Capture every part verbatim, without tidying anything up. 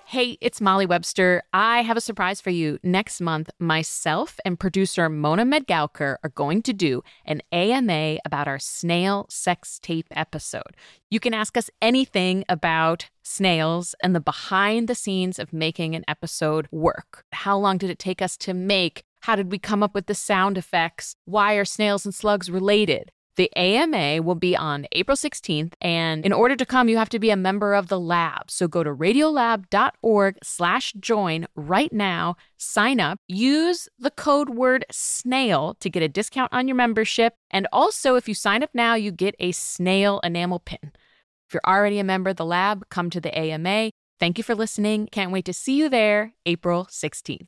Hey, it's Molly Webster. I have a surprise for you. Next month, myself and producer Mona Medgalker are going to do an A M A about our snail sex tape episode. You can ask us anything about snails and the behind the scenes of making an episode work. How long did it take us to make? How did we come up with the sound effects? Why are snails and slugs related? The A M A will be on April sixteenth, and in order to come, you have to be a member of the lab. So go to radiolab.org slash join right now, sign up, use the code word SNAIL to get a discount on your membership, and also if you sign up now, you get a snail enamel pin. If you're already a member of the lab, come to the A M A. Thank you for listening. Can't wait to see you there, April sixteenth.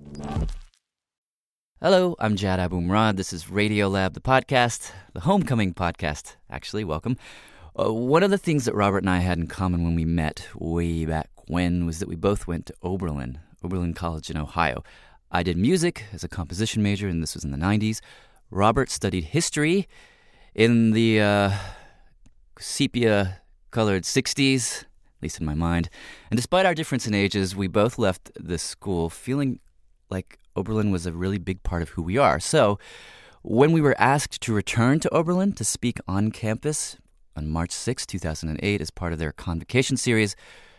Hello, I'm Jad Abumrad. This is Radiolab, the podcast, the homecoming podcast, actually. Welcome. Uh, one of the things that Robert and I had in common when we met way back when was that we both went to Oberlin, Oberlin College in Ohio. I did music as a composition major, and this was in the nineties. Robert studied history in the uh, sepia-colored sixties, at least in my mind. And despite our difference in ages, we both left the school feeling like Oberlin was a really big part of who we are. So when we were asked to return to Oberlin to speak on campus on March sixth, two thousand eight, as part of their convocation series,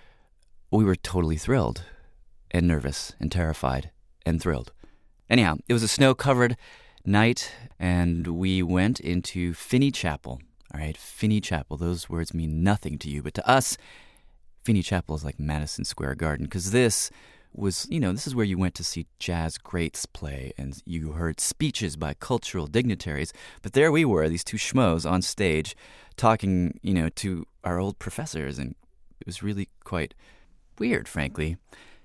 we were totally thrilled and nervous and terrified and thrilled. Anyhow, it was a snow-covered night, and we went into Finney Chapel. All right, Finney Chapel. Those words mean nothing to you, but to us, Finney Chapel is like Madison Square Garden, because this was, you know, this is where you went to see jazz greats play, and you heard speeches by cultural dignitaries. But there we were, these two schmoes on stage talking, you know, to our old professors, and it was really quite weird, frankly.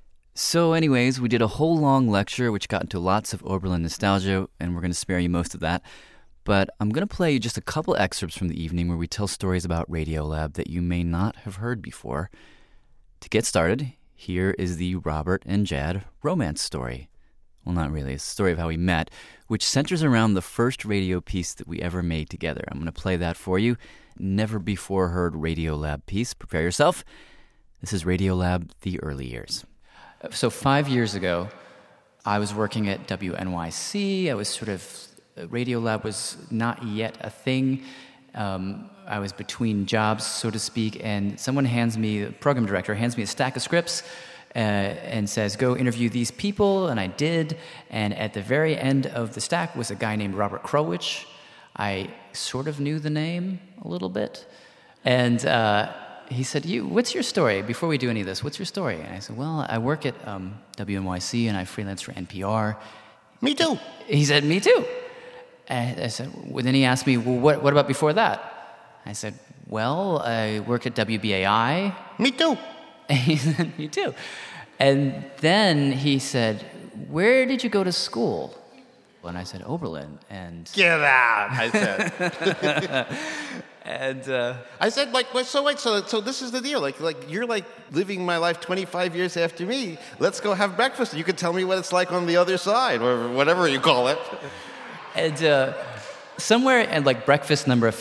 So anyways, we did a whole long lecture, which got into lots of Oberlin nostalgia, and we're going to spare you most of that. But I'm going to play you just a couple excerpts from the evening where we tell stories about Radiolab that you may not have heard before. To get started, here is the Robert and Jad romance story. Well, not really. It's a story of how we met, which centers around the first radio piece that we ever made together. I'm going to play that for you. Never before heard Radiolab piece. Prepare yourself. This is Radiolab, the early years. So five years ago, I was working at W N Y C. I was sort of, Radiolab was not yet a thing. Um, I was between jobs, so to speak, and someone hands me, the program director hands me a stack of scripts uh, and says, go interview these people, and I did. And at the very end of the stack was a guy named Robert Krulwich. I sort of knew the name a little bit. And uh, he said, "You, what's your story? Before we do any of this, what's your story?" And I said, well, I work at um, W N Y C, and I freelance for N P R. Me too. He said, me too. And I said, well, then he asked me, well, what, what about before that? I said, well, I work at W B A I. Me too. And he said, me too. And then he said, where did you go to school? And I said, Oberlin. And get out, I said. and uh, I said, like, wait, so wait, so so this is the deal. Like, like you're like living my life twenty-five years after me. Let's go have breakfast. You can tell me what it's like on the other side, or whatever you call it. And uh, somewhere at like breakfast number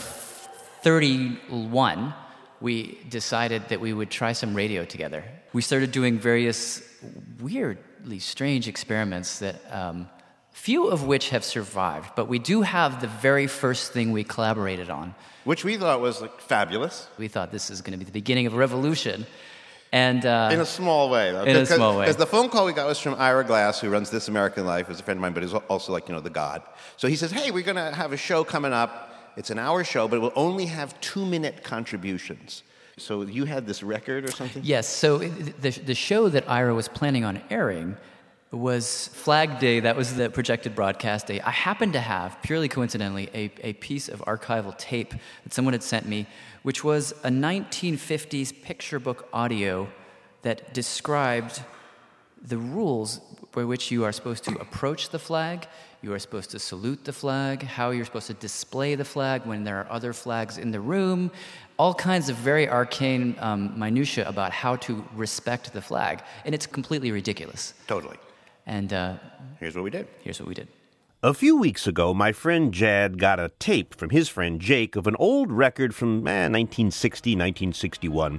thirty-one, we decided that we would try some radio together. We started doing various weirdly strange experiments that um, few of which have survived, but we do have the very first thing we collaborated on. Which we thought was like fabulous. We thought this is going to be the beginning of a revolution. And uh, in a small way, though. In a small way. Because the phone call we got was from Ira Glass, who runs This American Life, who's a friend of mine, but he's also like, you know, the god. So he says, hey, we're going to have a show coming up. It's an hour show, but it will only have two-minute contributions. So you had this record or something? Yes. So the the show that Ira was planning on airing was Flag Day. That was the projected broadcast day. I happened to have, purely coincidentally, a, a piece of archival tape that someone had sent me, which was a nineteen fifties picture book audio that described the rules by which you are supposed to approach the flag, you are supposed to salute the flag, how you're supposed to display the flag when there are other flags in the room, all kinds of very arcane um, minutiae about how to respect the flag. And it's completely ridiculous. Totally. And uh, here's what we did. Here's what we did. A few weeks ago, my friend Jad got a tape from his friend Jake of an old record from eh, nineteen sixty, nineteen sixty-one.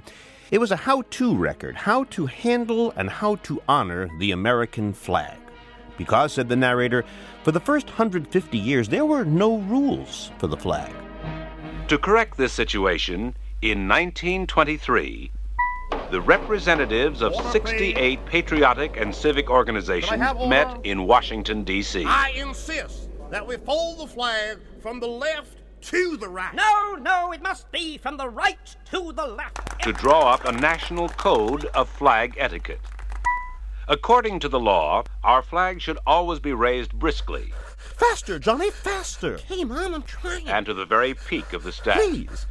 It was a how-to record, how to handle and how to honor the American flag. Because, said the narrator, for the first one hundred fifty years, there were no rules for the flag. To correct this situation, in nineteen twenty-three, the representatives of sixty-eight patriotic and civic organizations met in Washington, D C I insist that we fold the flag from the left to the right. No, no, it must be from the right to the left. to draw up a national code of flag etiquette. According to the law, our flag should always be raised briskly Faster, Johnny, faster. Hey, Mom, I'm trying. and to the very peak of the staff. Please.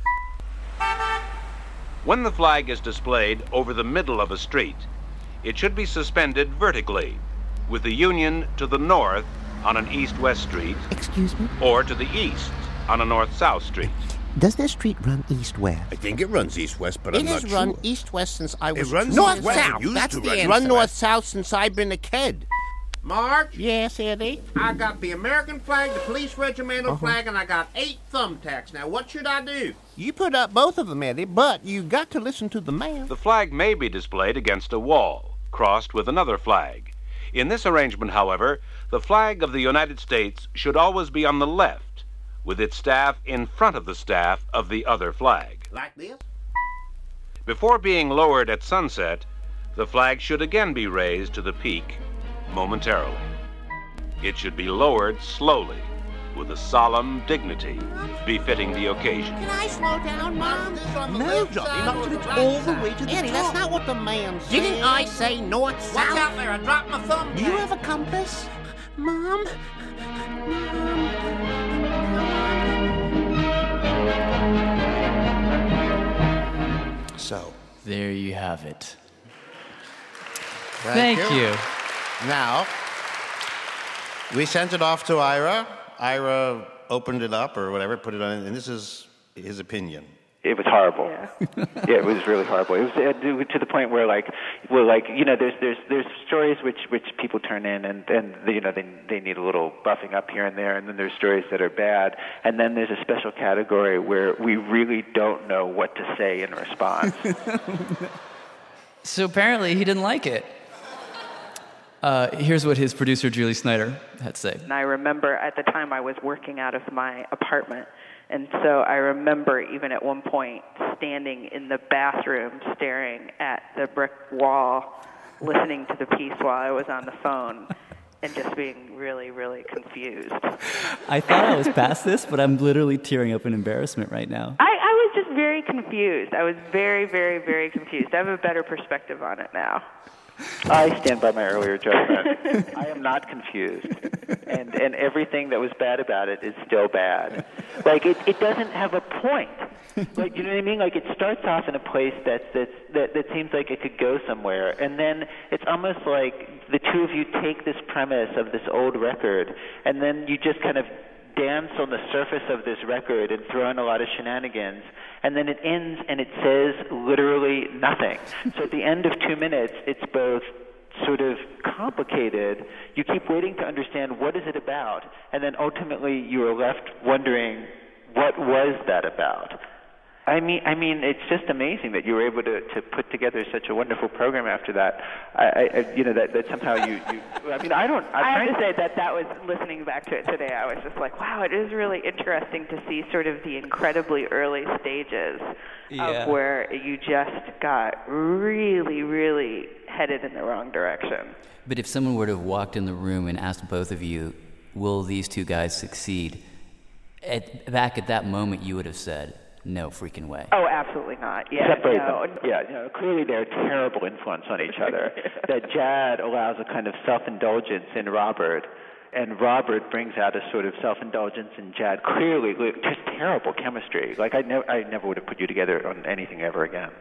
When the flag is displayed over the middle of a street, it should be suspended vertically, with the Union to the north on an east-west street, Excuse me? or to the east on a north-south street. Does this street run east-west? I think it runs east-west, but It I'm has not run sure. east-west since I was... It runs north-south. east-west. It used That's to the run answer. Run east-west. north-south since I've been a kid. Marge? Yes, Eddie? I got the American flag, the police regimental Uh-huh. flag, and I got eight thumbtacks. Now, what should I do? You put up both of them, Eddie, but you got to listen to the man. The flag may be displayed against a wall, crossed with another flag. In this arrangement, however, the flag of the United States should always be on the left, with its staff in front of the staff of the other flag. Like this? Before being lowered at sunset, the flag should again be raised to the peak momentarily. It should be lowered slowly, with a solemn dignity befitting the occasion. Can I slow down, Mom? No, Johnny, not till it's all the way to the Eddie, top. that's not what the man said. Didn't I say north-south? Watch out there, I dropped my thumb. Do you have a compass? Mom? So, There you have it. Thank, Thank you. Now, we sent it off to Ira. Ira opened it up or whatever, put it on, and this is his opinion. It was horrible. Yeah. Yeah, it was really horrible. It was uh, to the point where, like, well, like you know, there's there's there's stories which which people turn in, and and you know they they need a little buffing up here and there, and then there's stories that are bad, and then there's a special category where we really don't know what to say in response. So apparently he didn't like it. Uh, here's what his producer, Julie Snyder, had to say. And I remember at the time I was working out of my apartment. And so I remember even at one point standing in the bathroom staring at the brick wall, listening to the piece while I was on the phone, and just being really, really confused. I thought I was past this, but I'm literally tearing up in embarrassment right now. I, I was just very confused. I was very, very, very confused. I have a better perspective on it now. I stand by my earlier judgment. I am not confused, and and everything that was bad about it is still bad. Like it, it doesn't have a point. Like you know what I mean? Like it starts off in a place that's that's that that seems like it could go somewhere, and then it's almost like the two of you take this premise of this old record, and then you just kind of dance on the surface of this record and throw in a lot of shenanigans, and then it ends and it says literally nothing. So at the end of two minutes, it's both sort of complicated. You keep waiting to understand what is it about, and then ultimately you are left wondering, what was that about? I mean, I mean, it's just amazing that you were able to, to put together such a wonderful program after that. I, I you know, that, that somehow you, you, I mean, I don't. I'm I have to say that that was, listening back to it today, I was just like, wow, it is really interesting to see sort of the incredibly early stages Yeah. of where you just got really, really headed in the wrong direction. But if someone were to have walked in the room and asked both of you, will these two guys succeed? At, back at that moment, you would have said, no freaking way. Oh, absolutely not. Yeah, Separate no. them. Yeah, you know, clearly they're a terrible influence on each other. That Jad allows a kind of self-indulgence in Robert, and Robert brings out a sort of self-indulgence in Jad. Clearly, just terrible chemistry. Like I never, I never would have put you together on anything ever again.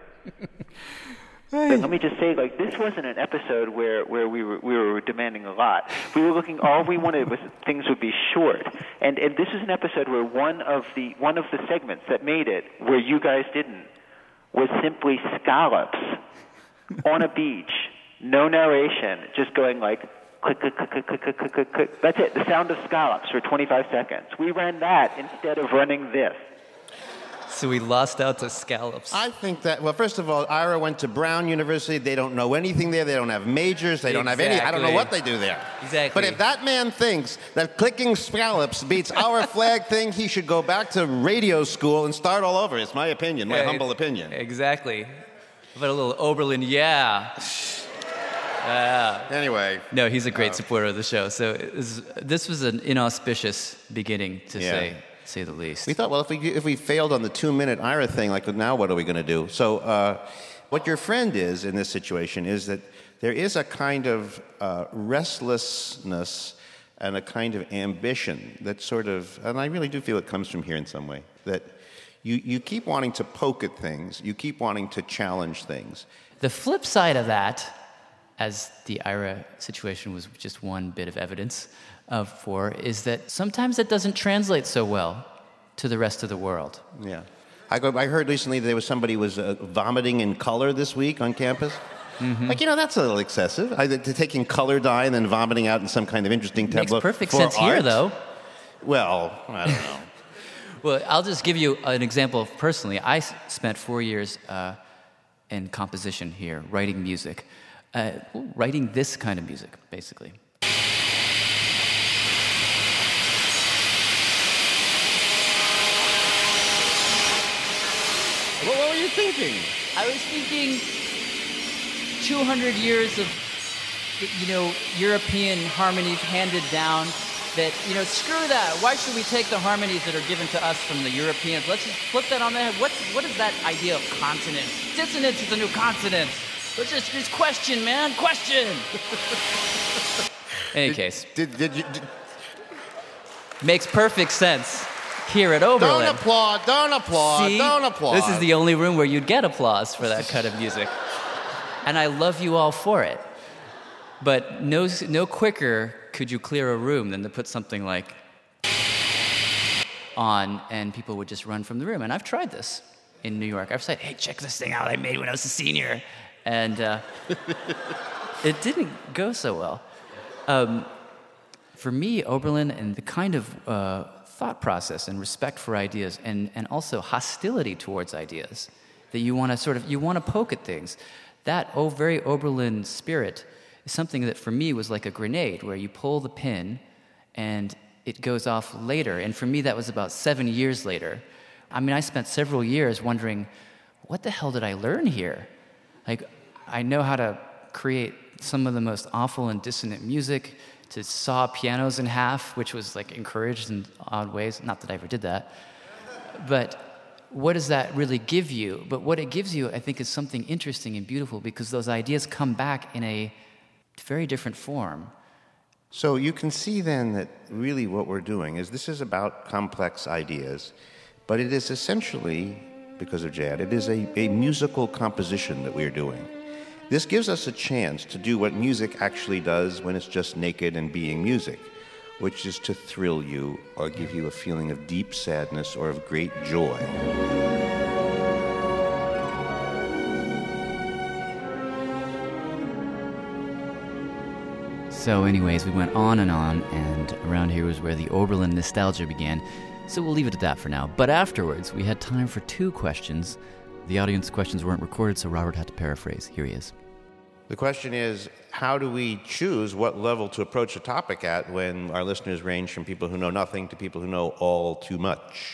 But let me just say, like, this wasn't an episode where, where we were we were demanding a lot. We were looking, all we wanted was things would be short. And and this was an episode where one of the one of the segments that made it, where you guys didn't, was simply scallops on a beach, no narration, just going like click click click click click click click click click. That's it. The sound of scallops for twenty-five seconds. We ran that instead of running this. So we lost out to scallops. I think that, well, first of all, Ira went to Brown University. They don't know anything there. They don't have majors. They don't have any, I don't know what they do there. Exactly. But if that man thinks that clicking scallops beats our flag thing, he should go back to radio school and start all over. It's my opinion, my Yeah, humble opinion. Exactly. But a little Oberlin, yeah. Yeah. Anyway. No, he's a great uh, supporter of the show. So it was, this was an inauspicious beginning, to Yeah. say say the least. We thought, well, if we if we failed on the two-minute Ira thing, like now what are we going to do? So uh, what your friend is in this situation is that there is a kind of uh, restlessness and a kind of ambition that sort of, and I really do feel it comes from here in some way, that you, you keep wanting to poke at things, you keep wanting to challenge things. The flip side of that, as the Ira situation was just one bit of evidence uh, for, is that sometimes that doesn't translate so well to the rest of the world. Yeah. I, go, I heard recently there was somebody was uh, vomiting in color this week on campus. Mm-hmm. Like, you know, that's a little excessive. I, to taking color dye and then vomiting out in some kind of interesting tableau. Makes perfect for sense art. here, though. Well, I don't know. Well, I'll just give you an example of personally. I s- spent four years uh, in composition here, writing music. Uh, writing this kind of music, basically. What, what were you thinking? I was thinking two hundred years of, you know, European harmonies handed down that, you know, screw that. Why should we take the harmonies that are given to us from the Europeans? Let's just flip that on the head. What's, what is that idea of consonance? Dissonance is the new consonance. Let's just, just question, man. Question. Any did, case. Did, did you... Did... Makes perfect sense here at Oberlin. Don't applaud, don't applaud, See? don't applaud. This is the only room where you'd get applause for that kind of music. And I love you all for it. But no, no quicker could you clear a room than to put something like on, and people would just run from the room. And I've tried this in New York. I've said, hey, check this thing out I made when I was a senior. And uh, it didn't go so well. Um, for me, Oberlin and the kind of uh, thought process and respect for ideas and, and also hostility towards ideas that you want to sort of, you want to poke at things. That oh, very Oberlin spirit is something that for me was like a grenade where you pull the pin and it goes off later. And for me, that was about seven years later. I mean, I spent several years wondering, what the hell did I learn here? Like, I know how to create some of the most awful and dissonant music, to saw pianos in half, which was like encouraged in odd ways. Not that I ever did that. But what does that really give you? But what it gives you, I think, is something interesting and beautiful because those ideas come back in a very different form. So you can see then that really what we're doing is this is about complex ideas, but it is essentially, because of Jad, it is a, a musical composition that we're doing. This gives us a chance to do what music actually does when it's just naked and being music, which is to thrill you or give you a feeling of deep sadness or of great joy. So anyways, we went on and on, and around here was where the Oberlin nostalgia began. So we'll leave it at that for now. But afterwards, we had time for two questions. The audience questions weren't recorded, so Robert had to paraphrase. Here he is. The question is, how do we choose what level to approach a topic at when our listeners range from people who know nothing to people who know all too much?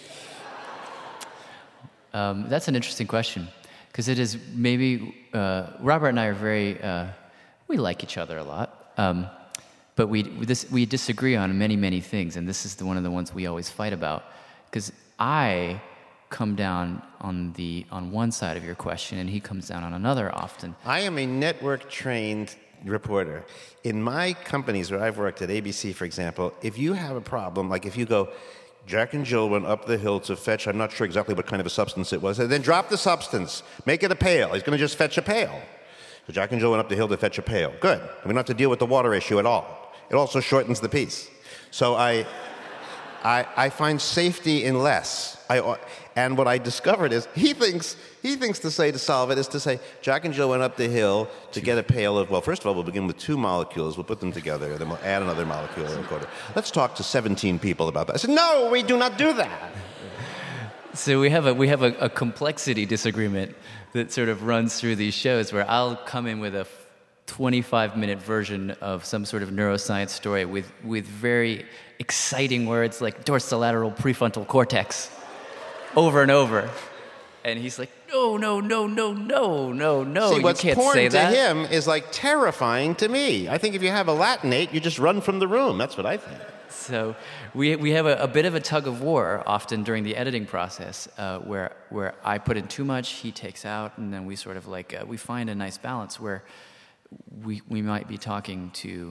Um, that's an interesting question, because it is maybe, uh, Robert and I are very, uh, we like each other a lot, um, but we, this, we disagree on many, many things, and this is the, one of the ones we always fight about, because I come down on the on one side of your question, and he comes down on another often. I am a network-trained reporter. In my companies where I've worked, at A B C, for example, if you have a problem, like if you go, Jack and Jill went up the hill to fetch, I'm not sure exactly what kind of a substance it was, and then drop the substance, make it a pail. He's going to just fetch a pail. So Jack and Jill went up the hill to fetch a pail. Good. We don't have to deal with the water issue at all. It also shortens the piece. So I, I, I find safety in less. I, and what I discovered is he thinks he thinks to say to solve it is to say Jack and Jill went up the hill to get a pail of, well, first of all, we'll begin with two molecules. We'll put them together. Then we'll add another molecule. And a quarter. Let's talk to seventeen people about that. I said, no, we do not do that. So we have a we have a, a complexity disagreement that sort of runs through these shows where I'll come in with a twenty-five minute version of some sort of neuroscience story with, with very exciting words like dorsolateral prefrontal cortex over and over. And he's like, no, no, no, no, no, no, no, See, what's you can't porn say to that. him is like terrifying to me. I think if you have a Latinate, you just run from the room. That's what I think. So we we have a, a bit of a tug of war often during the editing process, uh, where where I put in too much, he takes out, and then we sort of like uh, we find a nice balance where we we might be talking to,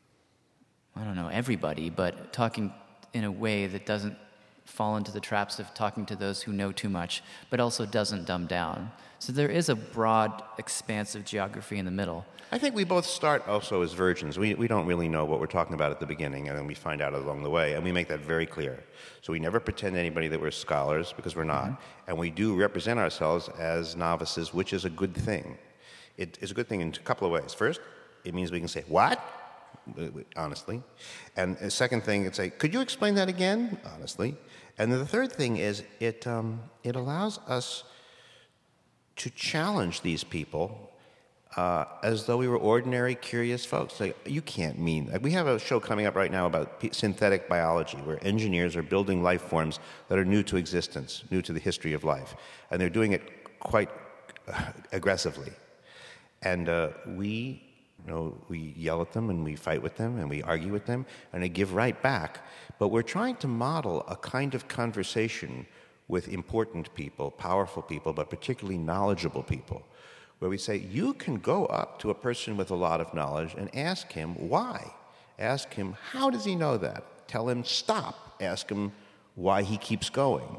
I don't know, everybody, but talking in a way that doesn't fall into the traps of talking to those who know too much, but also doesn't dumb down. So there is a broad, expansive geography in the middle. I think we both start also as virgins. We, we don't really know what we're talking about at the beginning, and then we find out along the way, and we make that very clear. So we never pretend to anybody that we're scholars, because we're not. Mm-hmm. And we do represent ourselves as novices, which is a good thing. It is a good thing in a couple of ways. First, it means we can say, what? Honestly. And the second thing, it's say, could you explain that again? Honestly. And then the third thing is it um, it allows us to challenge these people uh, as though we were ordinary, curious folks. Like, you can't mean that. We have a show coming up right now about p- synthetic biology, where engineers are building life forms that are new to existence, new to the history of life. And they're doing it quite uh, aggressively. And uh, we, you know, we yell at them and we fight with them and we argue with them and they give right back. But we're trying to model a kind of conversation with important people, powerful people, but particularly knowledgeable people, where we say, you can go up to a person with a lot of knowledge and ask him why. Ask him, how does he know that? Tell him, stop. Ask him why he keeps going.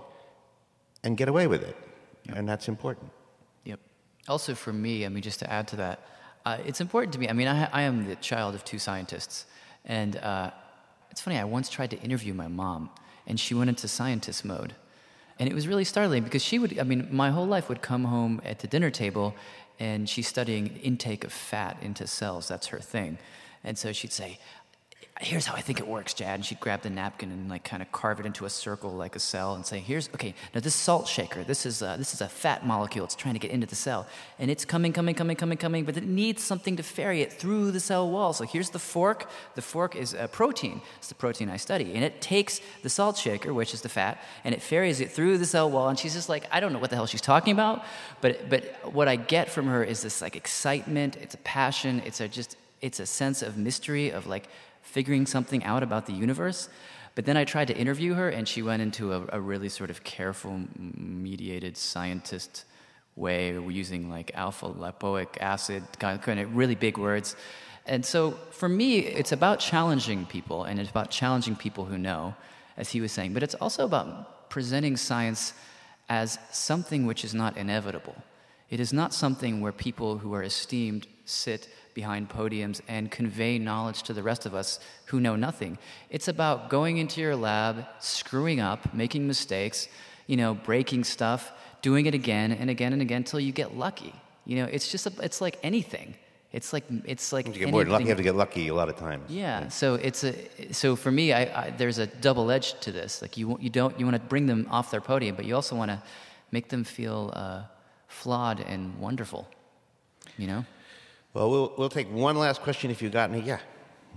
And get away with it. Yep. And that's important. Yep. Also for me, I mean, just to add to that, uh, it's important to me. I mean, I, I am the child of two scientists. And uh, it's funny, I once tried to interview my mom, and she went into scientist mode. And it was really startling because she would, I mean, my whole life would come home at the dinner table and she's studying intake of fat into cells. That's her thing. And so she'd say, here's how I think it works, Jad. And she'd grab the napkin and like kind of carve it into a circle like a cell and say, here's, okay, now this salt shaker, this is a, this is a fat molecule. It's trying to get into the cell. And it's coming, coming, coming, coming, coming, but it needs something to ferry it through the cell wall. So here's the fork. The fork is a protein. It's the protein I study. And it takes the salt shaker, which is the fat, and it ferries it through the cell wall. And she's just like, I don't know what the hell she's talking about. But, but what I get from her is this like excitement. It's a passion. It's a just, it's a sense of mystery of like, figuring something out about the universe. But then I tried to interview her, and she went into a, a really sort of careful, mediated scientist way, using like alpha-lipoic acid, kind of really big words. And so for me, it's about challenging people, and it's about challenging people who know, as he was saying. But it's also about presenting science as something which is not inevitable. It is not something where people who are esteemed sit behind podiums and convey knowledge to the rest of us who know nothing. It's about going into your lab, screwing up, making mistakes, you know, breaking stuff, doing it again and again and again until you get lucky. You know, it's just, a, it's like anything. It's like, it's like you get more lucky, you have to get lucky a lot of times. Yeah, yeah. so it's a, so for me, I, I, there's a double edge to this. Like you, you don't, you want to bring them off their podium, but you also want to make them feel uh, flawed and wonderful, you know? Well, we'll we'll take one last question if you got any. Yeah.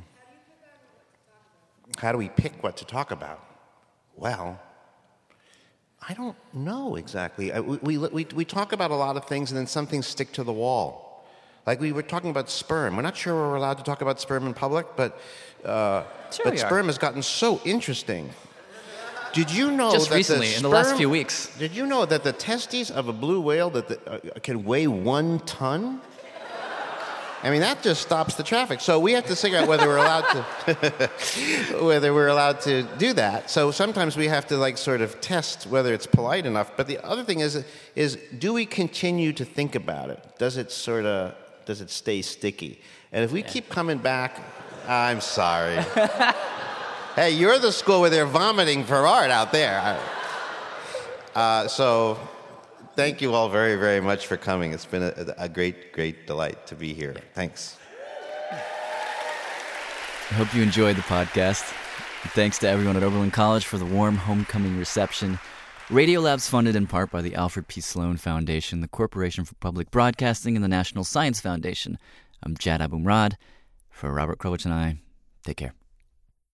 How do we pick what to talk about? Well, I don't know exactly. I, we, we we talk about a lot of things, and then some things stick to the wall. Like we were talking about sperm. We're not sure we're allowed to talk about sperm in public, but uh, sure but we sperm are. has gotten so interesting. Did you know just that recently, the sperm, in the last few weeks? Did you know that the testes of a blue whale that the, uh, can weigh one ton? I mean, that just stops the traffic. So we have to figure out whether we're allowed to whether we're allowed to do that. So sometimes we have to like sort of test whether it's polite enough. But the other thing is is do we continue to think about it? Does it sort of does it stay sticky? And if we yeah. keep coming back, I'm sorry. Hey, you're the school where they're vomiting for art out there. Uh, so. Thank you all very, very much for coming. It's been a, a great, great delight to be here. Thanks. I hope you enjoyed the podcast. Thanks to everyone at Oberlin College for the warm homecoming reception. Radiolab's funded in part by the Alfred P. Sloan Foundation, the Corporation for Public Broadcasting, and the National Science Foundation. I'm Jad Abumrad. For Robert Krulwich and I, take care.